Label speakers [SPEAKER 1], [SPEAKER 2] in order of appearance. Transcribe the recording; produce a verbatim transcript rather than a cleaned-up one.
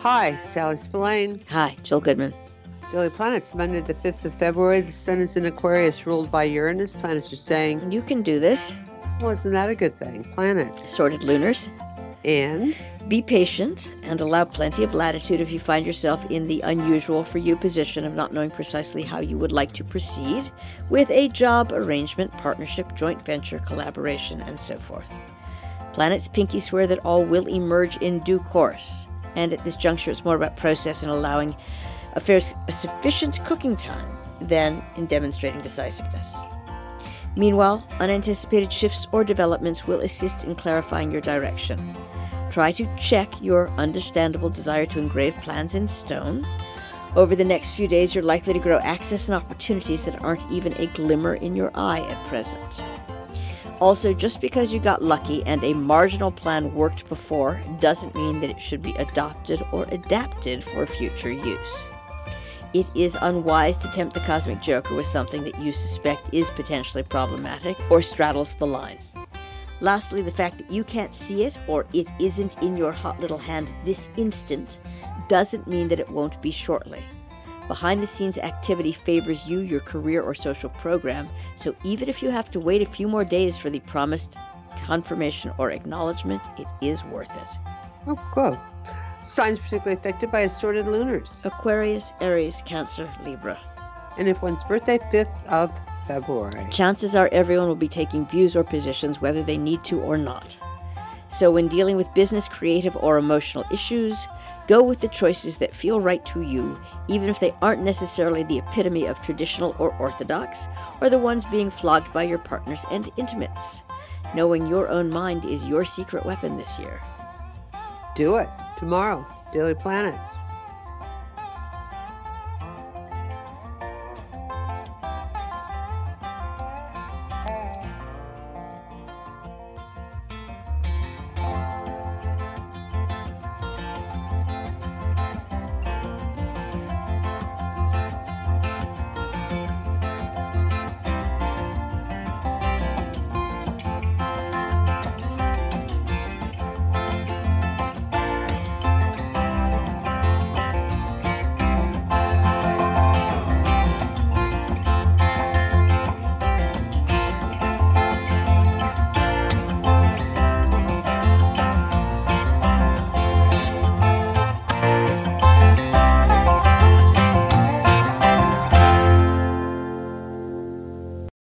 [SPEAKER 1] Hi, Sally Spillane.
[SPEAKER 2] Hi, Jill Goodman.
[SPEAKER 1] Daily Planets, Monday the fifth of February. The sun is in Aquarius, ruled by Uranus. Planets are saying,
[SPEAKER 2] You can do this.
[SPEAKER 1] well, isn't that a good thing? Planets.
[SPEAKER 2] Sorted lunars.
[SPEAKER 1] And?
[SPEAKER 2] Be patient and allow plenty of latitude if you find yourself in the unusual for you position of not knowing precisely how you would like to proceed with a job, arrangement, partnership, joint venture, collaboration, and so forth. Planets pinky swear that all will emerge in due course. And at this juncture, it's more about process and allowing affairs a sufficient cooking time than in demonstrating decisiveness. Meanwhile, unanticipated shifts or developments will assist in clarifying your direction. Try to check your understandable desire to engrave plans in stone. Over the next few days, you're likely to grow access and opportunities that aren't even a glimmer in your eye at present. Also, just because you got lucky and a marginal plan worked before doesn't mean that it should be adopted or adapted for future use. It is unwise to tempt the cosmic joker with something that you suspect is potentially problematic or straddles the line. Lastly, the fact that you can't see it or it isn't in your hot little hand this instant doesn't mean that it won't be shortly. Behind-the-scenes activity favors you, your career, or social program, so even if you have to wait a few more days for the promised confirmation or acknowledgement, it is worth it.
[SPEAKER 1] Oh, good. Signs particularly affected by assorted lunars.
[SPEAKER 2] Aquarius, Aries, Cancer, Libra.
[SPEAKER 1] And if one's birthday, fifth of February.
[SPEAKER 2] Chances are everyone will be taking views or positions whether they need to or not. So when dealing with business, creative, or emotional issues, go with the choices that feel right to you, even if they aren't necessarily the epitome of traditional or orthodox, or the ones being flogged by your partners and intimates. Knowing your own mind is your secret weapon this year.
[SPEAKER 1] Do it. Tomorrow, Daily Planets.